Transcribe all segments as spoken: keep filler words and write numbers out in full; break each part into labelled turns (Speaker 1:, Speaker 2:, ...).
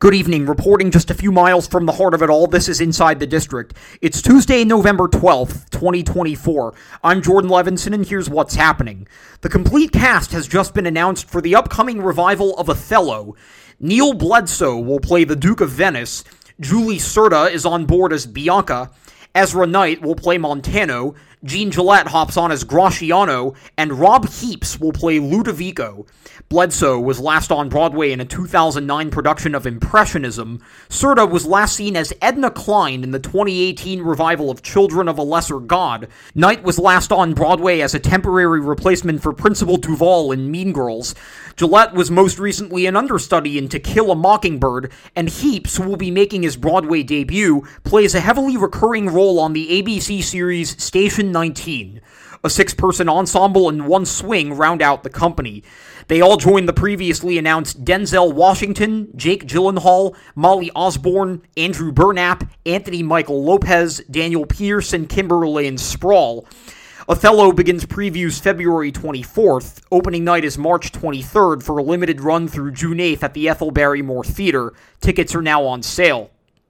Speaker 1: Good evening. Reporting just a few miles from the heart of it all, this is Inside the District. It's Tuesday, November twelfth, twenty twenty-four. I'm Jordan Levinson, and here's what's happening. The complete cast has just been announced for the upcoming revival of Othello. Neil Bledsoe will play the Duke of Venice. Julie Serta is on board as Bianca. Ezra Knight will play Montano. Gene Gillette hops on as Graciano, and Rob Heaps will play Ludovico. Bledsoe was last on Broadway in a two thousand nine production of Impressionism. Serta was last seen as Edna Klein in the twenty eighteen revival of Children of a Lesser God. Knight was last on Broadway as a temporary replacement for Principal Duval in Mean Girls. Gillette was most recently an understudy in To Kill a Mockingbird, and Heaps, who will be making his Broadway debut, plays a heavily recurring role on the A B C series Station nineteen. A six-person ensemble and one swing round out the company. They all join the previously announced Denzel Washington, Jake Gyllenhaal, Molly Osborne, Andrew Burnap, Anthony Michael Lopez, Daniel Pierce, and Kimberly Sproul. Othello begins previews February twenty-fourth. Opening night is March twenty-third for a limited run through June eighth at the Ethel Barrymore Theater. Tickets are now on sale.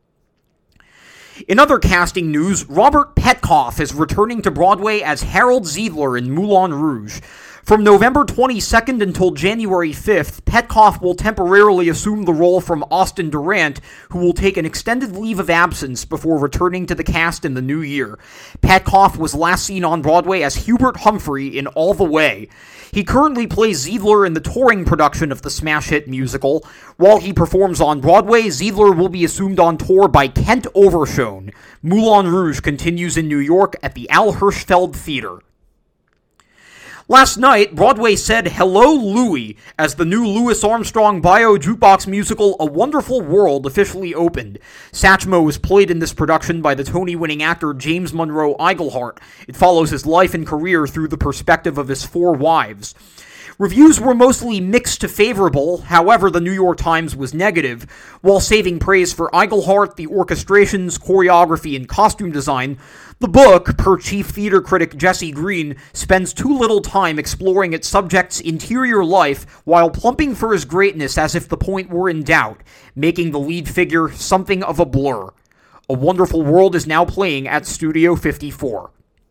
Speaker 1: In other casting news, Robert Petkoff is returning to Broadway as Harold Ziedler in Moulin Rouge. From November twenty-second until January fifth, Petkoff will temporarily assume the role from Austin Durant, who will take an extended leave of absence before returning to the cast in the new year. Petkoff was last seen on Broadway as Hubert Humphrey in All the Way. He currently plays Ziedler in the touring production of the smash hit musical. While he performs on Broadway, Ziedler will be assumed on tour by Kent Overshone. Moulin Rouge continues in New York at the Al Hirschfeld Theater. Last night, Broadway said hello Louie as the new Louis Armstrong bio jukebox musical A Wonderful World officially opened. Satchmo was played in this production by the Tony-winning actor James Monroe Iglehart. It follows his life and career through the perspective of his four wives. Reviews were mostly mixed to favorable, however the New York Times was negative. While saving praise for Iglehart, the orchestrations, choreography, and costume design, the book, per chief theater critic Jesse Green, spends too little time exploring its subject's interior life while plumping for his greatness as if the point were in doubt, making the lead figure something of a blur. A Wonderful World is now playing at Studio fifty-four.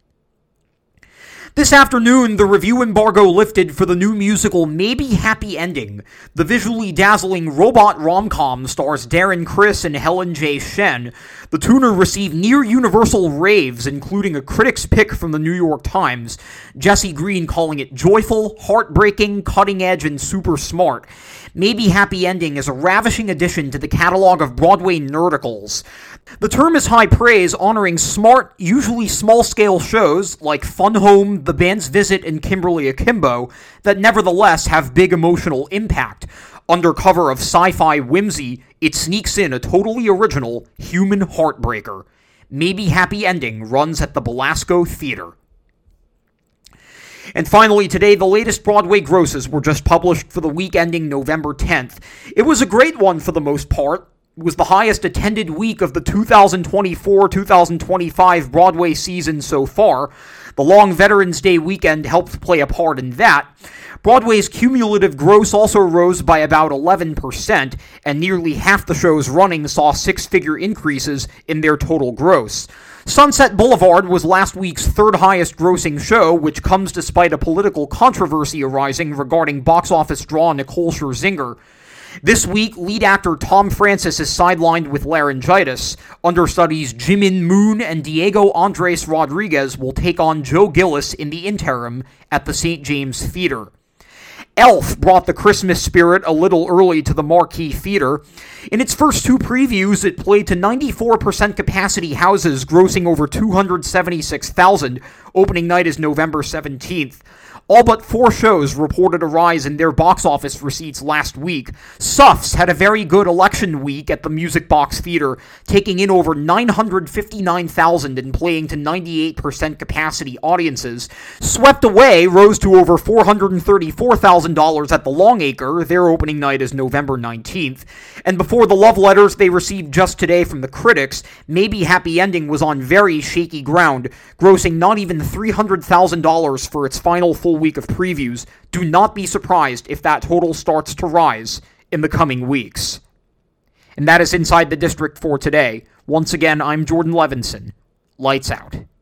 Speaker 1: This afternoon, the review embargo lifted for the new musical Maybe Happy Ending. The visually dazzling robot rom-com stars Darren Criss and Helen J. Shen. The tuner received near-universal raves, including a critic's pick from the New York Times, Jesse Green calling it joyful, heartbreaking, cutting-edge, and super smart. Maybe Happy Ending is a ravishing addition to the catalog of Broadway nerdicals. The term is high praise, honoring smart, usually small-scale shows like Fun Home, The Band's Visit, and Kimberly Akimbo that nevertheless have big emotional impact. Under cover of sci-fi whimsy, it sneaks in a totally original human heartbreaker. Maybe Happy Ending runs at the Belasco Theater. And finally, today, the latest Broadway grosses were just published for the week ending November tenth. It was a great one for the most part. It was the highest attended week of the two thousand twenty-four two thousand twenty-five Broadway season so far. The long Veterans Day weekend helped play a part in that. Broadway's cumulative gross also rose by about eleven percent, and nearly half the shows running saw six-figure increases in their total gross. Sunset Boulevard was last week's third highest grossing show, which comes despite a political controversy arising regarding box office draw Nicole Scherzinger. This week, lead actor Tom Francis is sidelined with laryngitis. Understudies Jimin Moon and Diego Andres Rodriguez will take on Joe Gillis in the interim at the Saint James Theater. Elf brought the Christmas spirit a little early to the Marquee Theater. In its first two previews, it played to ninety-four percent capacity houses, grossing over two hundred seventy-six thousand. Opening night is November seventeenth. All but four shows reported a rise in their box office receipts last week. Suffs had a very good election week at the Music Box Theater, taking in over nine hundred fifty-nine thousand and playing to ninety-eight percent capacity audiences. Swept Away rose to over four hundred thirty-four thousand dollars at the Longacre. Their opening night is November nineteenth. And before the love letters they received just today from the critics, Maybe Happy Ending was on very shaky ground, grossing not even three hundred thousand dollars for its final full week of previews. Do not be surprised if that total starts to rise in the coming weeks. And that is Inside the District for today. Once again, I'm Jordan Levinson. Lights out.